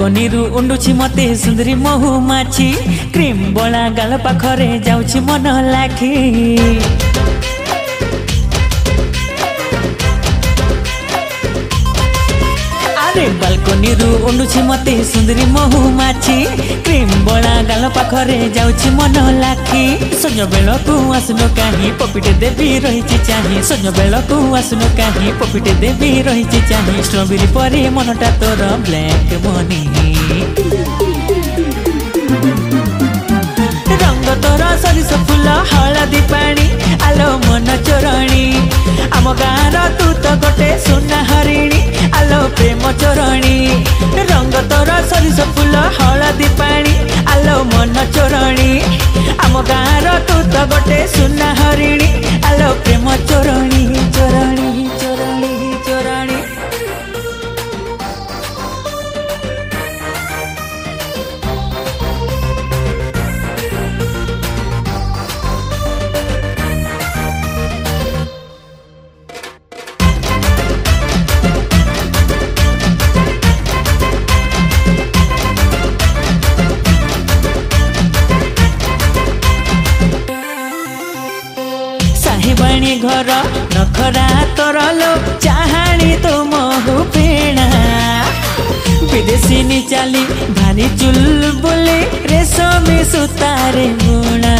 Balcony रु उंडुछि मते सुंदरी महु माछी क्रीम बला गाल पाखरे जाउछि मन लाखी बालकनी रु उंडुछि मते सुंदरी महु माछी क्रीम बला गाल पाखरे जाउछि मन लाखी सज बेलकु आसनो काहे पपिटे देवी रहिछि चाही सज बेलकु आसनो काहे पपिटे देवी रहिछि चाही स्ट्रॉबेरी परे मनटा तोर ब्लैक मनी रंग तोर सरिस फूल हलदी पानी आलो मन चोरणी आम गाँर तू तो गोटे सुना हरिणी आलो प्रेम चोरणी रंग तोर सरिस फूल हलदी पानी आलो मन चोरणी आम गाँर तू तो गोटे सुना हरिणी आलो प्रेम चोरणी चोरणी चोरणी चोरणी साहेबाणी घर नखरा तरलो चाहाणी तो महु फेणा विदेशी चाली भारी चुल बोले रेशमी सुतारे बुणा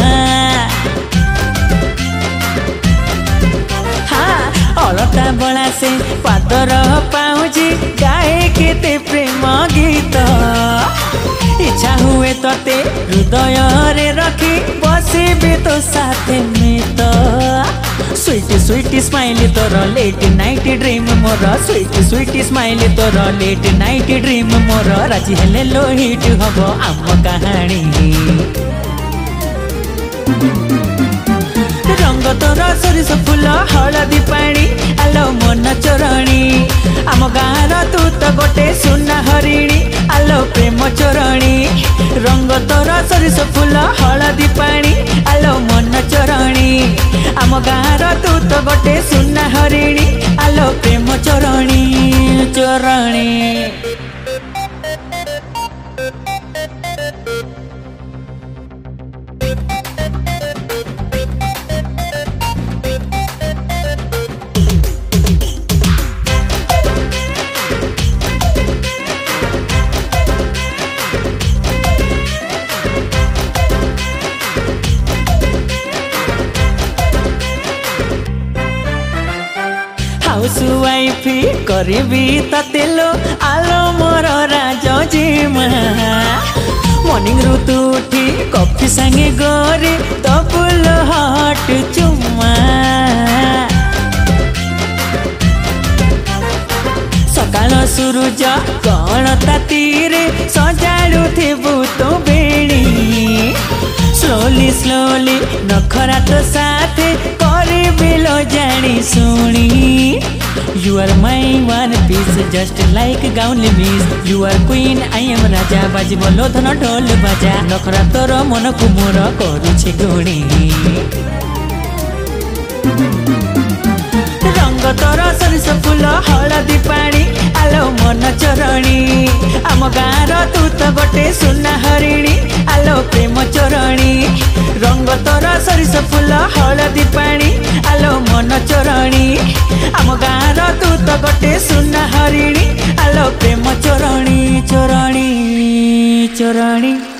हाँ अलता बला से पादर पाउजी गाए केते प्रेम गीत इच्छा हुए तते हृदय रे रखी बसिबे तो साथे में तो स्वीट स्वीट स्माइली तोर लेट नाइट ड्रीम मोर स्वीट स्वीट स्माइली तोर लेट नाइट ड्रीम मोर राजी हेले लो हिट हबो आम कहानी रंग तोर सरिस फूल हलदी पानी आलो मन चोरणी आम गाँर तू तो गोटे सुना हरिणी आलो प्रेम चोरणी रंग तोर सरिस फूल हलदी पानी आलो मन चोरणी आम गाँर तू तो गोटे सुना हरिणी आलो प्रेम चोरणी चोरणी हाउस वाइफ करिबी ततेलो आलो मोर राजजीमा मॉर्निंग ऋतु उठी कॉफी संगे गोरे तबुल हट चुम्मा सकाल सूरज कण तातीरे सजाड़ू थिबु तो बेणी स्लोली स्लोली नखरा तो साथे बिलो जानी सुनी You are my one piece just like gaunli miss You are queen I am raja बाजी बोलो धन ढोल बाजा नखरा तोर मन कुमोर करुछि गुणी रंग तोर सरिस फूल हलदी पानी आलो मन चोरणी आम गाँर तू तो गोटे सुना हरिणी आलो प्रेम चोरणी रंग तोर सरिस फूल हलदी पानी आलो मन चोरणी आम गाँर तू तो गोटे सुना हरिणी आलो प्रेम चोरणी चोरणी चोरणी।